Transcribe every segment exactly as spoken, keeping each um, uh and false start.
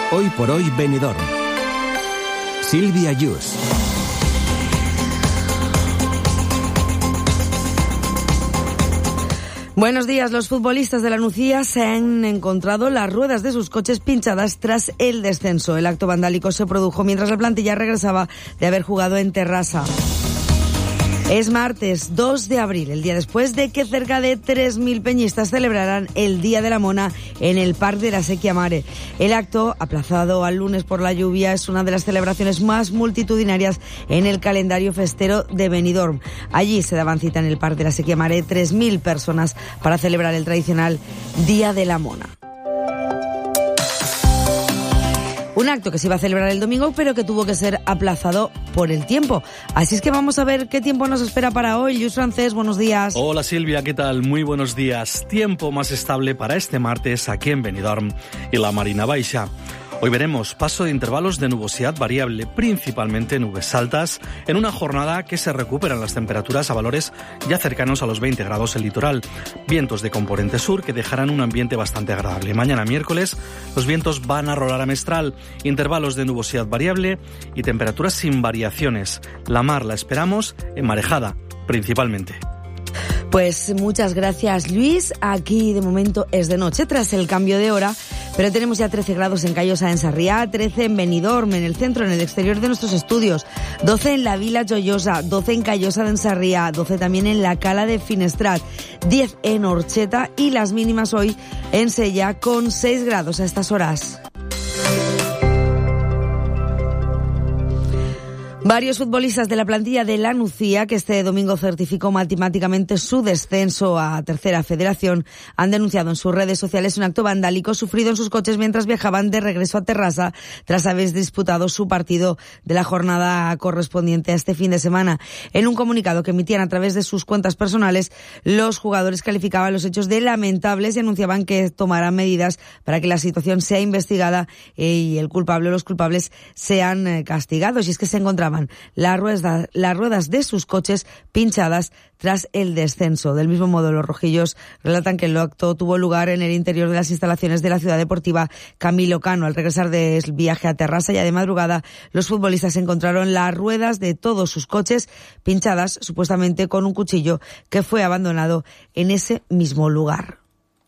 Hoy por hoy Benidorm. Silvia Yus. Buenos días. Los futbolistas de la Nucía se han encontrado las ruedas de sus coches pinchadas tras el descenso. El acto vandálico se produjo mientras la plantilla regresaba de haber jugado en Terrassa. Es martes dos de abril, el día después de que cerca de tres mil peñistas celebraran el Día de la Mona en el Parc de la Sèquia Mare. El acto, aplazado al lunes por la lluvia, es una de las celebraciones más multitudinarias en el calendario festero de Benidorm. Allí se daban cita en el Parc de la Sèquia Mare tres mil personas para celebrar el tradicional Día de la Mona. Un acto que se iba a celebrar el domingo, pero que tuvo que ser aplazado por el tiempo. Así es que vamos a ver qué tiempo nos espera para hoy. Lluís Francés, buenos días. Hola Silvia, ¿qué tal? Muy buenos días. Tiempo más estable para este martes aquí en Benidorm y la Marina Baixa. Hoy veremos paso de intervalos de nubosidad variable, principalmente nubes altas, en una jornada que se recuperan las temperaturas a valores ya cercanos a los veinte grados el litoral. Vientos de componente sur que dejarán un ambiente bastante agradable. Mañana miércoles los vientos van a rolar a mestral, intervalos de nubosidad variable y temperaturas sin variaciones. La mar la esperamos enmarejada, principalmente. Pues muchas gracias, Luis. Aquí de momento es de noche tras el cambio de hora, pero tenemos ya trece grados en Callosa, en Sarriá, trece en Benidorm, en el centro, en el exterior de nuestros estudios, doce en la Vila Joiosa, doce en Callosa de Sarriá, doce también en la Cala de Finestrat, diez en Orcheta y las mínimas hoy en Sella con seis grados a estas horas. Varios futbolistas de la plantilla de la Nucía, que este domingo certificó matemáticamente su descenso a Tercera Federación, han denunciado en sus redes sociales un acto vandálico sufrido en sus coches mientras viajaban de regreso a Terrassa tras haber disputado su partido de la jornada correspondiente a este fin de semana. En un comunicado que emitían a través de sus cuentas personales, los jugadores calificaban los hechos de lamentables y anunciaban que tomarán medidas para que la situación sea investigada y el culpable o los culpables sean castigados. Y es que se encontraban Las ruedas, las ruedas de sus coches pinchadas tras el descenso. Del mismo modo, los rojillos relatan que el acto tuvo lugar en el interior de las instalaciones de la ciudad deportiva Camilo Cano. Al regresar del viaje a Terrassa ya de madrugada, los futbolistas encontraron las ruedas de todos sus coches pinchadas, supuestamente con un cuchillo que fue abandonado en ese mismo lugar.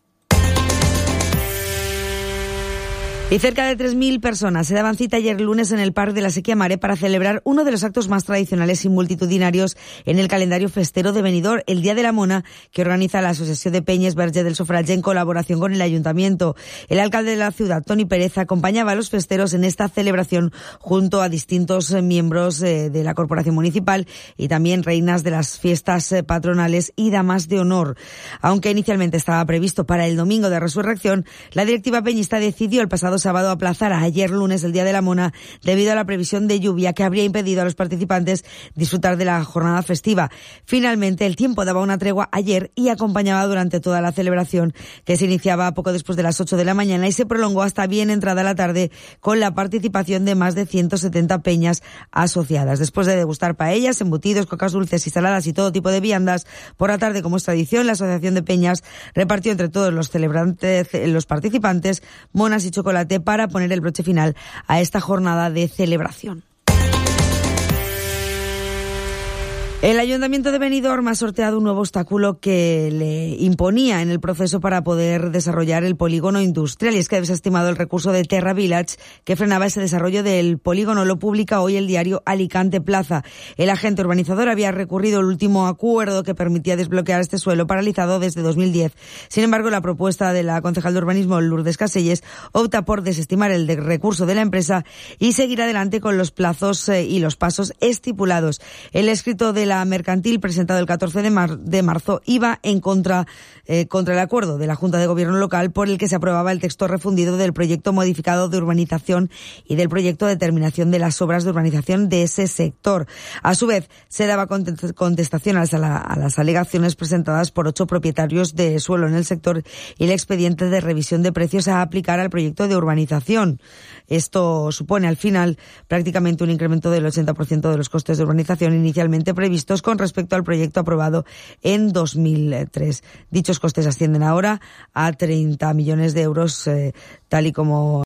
Y cerca de tres mil personas se daban cita ayer lunes en el Parc de la Sèquia Mare para celebrar uno de los actos más tradicionales y multitudinarios en el calendario festero de Benidorm, el Día de la Mona, que organiza la Asociación de Peñes Verge del Sufragi en colaboración con el Ayuntamiento. El alcalde de la ciudad, Toni Pérez, acompañaba a los festeros en esta celebración junto a distintos miembros de la Corporación Municipal y también reinas de las fiestas patronales y damas de honor. Aunque inicialmente estaba previsto para el domingo de Resurrección, la directiva peñista decidió el pasado sábado aplazar a ayer lunes el Día de la Mona debido a la previsión de lluvia que habría impedido a los participantes disfrutar de la jornada festiva. Finalmente, el tiempo daba una tregua ayer y acompañaba durante toda la celebración, que se iniciaba poco después de las ocho de la mañana y se prolongó hasta bien entrada la tarde con la participación de más de ciento setenta peñas asociadas. Después de degustar paellas, embutidos, cocas dulces y saladas y todo tipo de viandas, por la tarde, como es tradición, la Asociación de Peñas repartió entre todos los celebrantes, los participantes, monas y chocolate para poner el broche final a esta jornada de celebración. El Ayuntamiento de Benidorm ha sorteado un nuevo obstáculo que le imponía en el proceso para poder desarrollar el polígono industrial, y es que ha desestimado el recurso de Terra Village que frenaba ese desarrollo del polígono. Lo publica hoy el diario Alicante Plaza. El agente urbanizador había recurrido el último acuerdo que permitía desbloquear este suelo paralizado desde dos mil diez. Sin embargo, la propuesta de la concejal de urbanismo Lourdes Caselles opta por desestimar el de recurso de la empresa y seguir adelante con los plazos eh, y los pasos estipulados. El escrito de la La mercantil presentado el catorce de, mar- de marzo iba en contra, eh, contra el acuerdo de la Junta de Gobierno local por el que se aprobaba el texto refundido del proyecto modificado de urbanización y del proyecto de terminación de las obras de urbanización de ese sector. A su vez, se daba contestación a las, a las alegaciones presentadas por ocho propietarios de suelo en el sector y el expediente de revisión de precios a aplicar al proyecto de urbanización. Esto supone al final prácticamente un incremento del ochenta por ciento de los costes de urbanización inicialmente previstos con respecto al proyecto aprobado en dos mil tres. Dichos costes ascienden ahora a treinta millones de euros, eh, tal y como